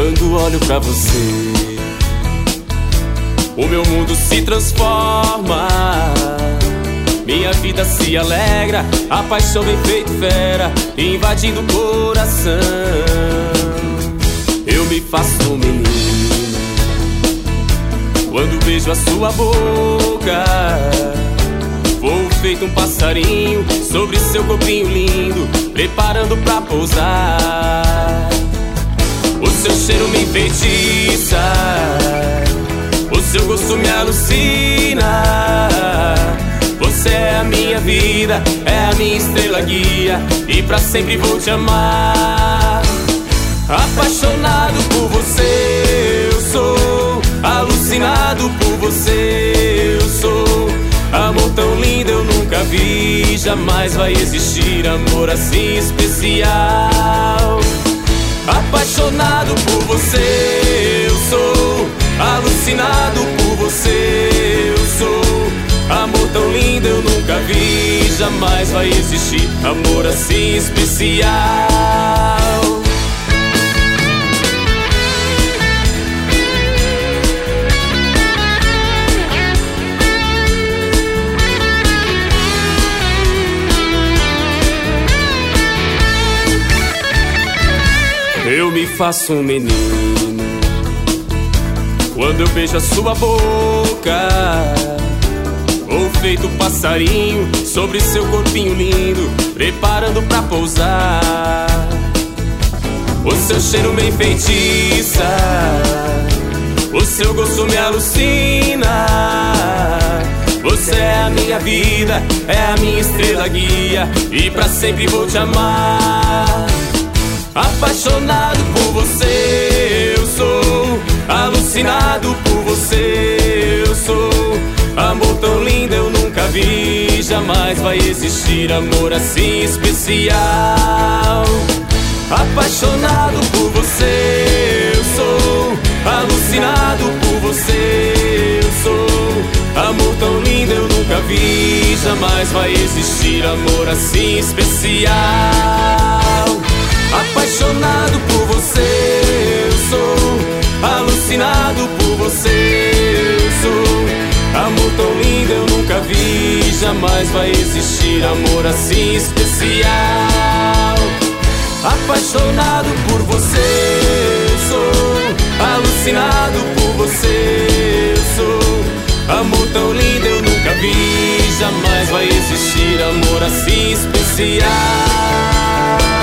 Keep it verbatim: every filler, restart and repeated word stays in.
quando olho pra você. O meu mundo se transforma, minha vida se alegra, a paixão vem feito fera, invadindo o coração. Eu me faço um menino quando vejo a sua boca. Vou feito um passarinho sobre seu corpinho lindo, preparando pra pousar. O seu cheiro me enfeitiça, o seu gosto me alucina. Você é a minha vida, é a minha estrela guia, e pra sempre vou te amar. Apaixonado por você eu sou, alucinado por você eu sou. Amor tão lindo eu nunca vi, jamais vai existir amor assim especial. Apaixonado por você eu sou, alucinado por você eu sou. Amor tão lindo eu nunca vi, jamais vai existir amor assim especial. Eu me faço um menino quando eu beijo a sua boca. Vou feito passarinho sobre seu corpinho lindo, preparando pra pousar. O seu cheiro me enfeitiça, o seu gosto me alucina. Você é a minha vida, é a minha estrela guia, e pra sempre vou te amar. Apaixonado por você eu sou, alucinado por você eu sou. Amor tão lindo eu nunca vi, jamais vai existir amor assim especial. Apaixonado por você eu sou, alucinado por você eu sou. Amor tão lindo eu nunca vi, jamais vai existir amor assim especial. Apaixonado por você eu sou, alucinado por você eu sou. Amor tão lindo eu nunca vi, jamais vai existir amor assim especial. Apaixonado por você eu sou, alucinado por você eu sou. Amor tão lindo eu nunca vi, jamais vai existir amor assim especial.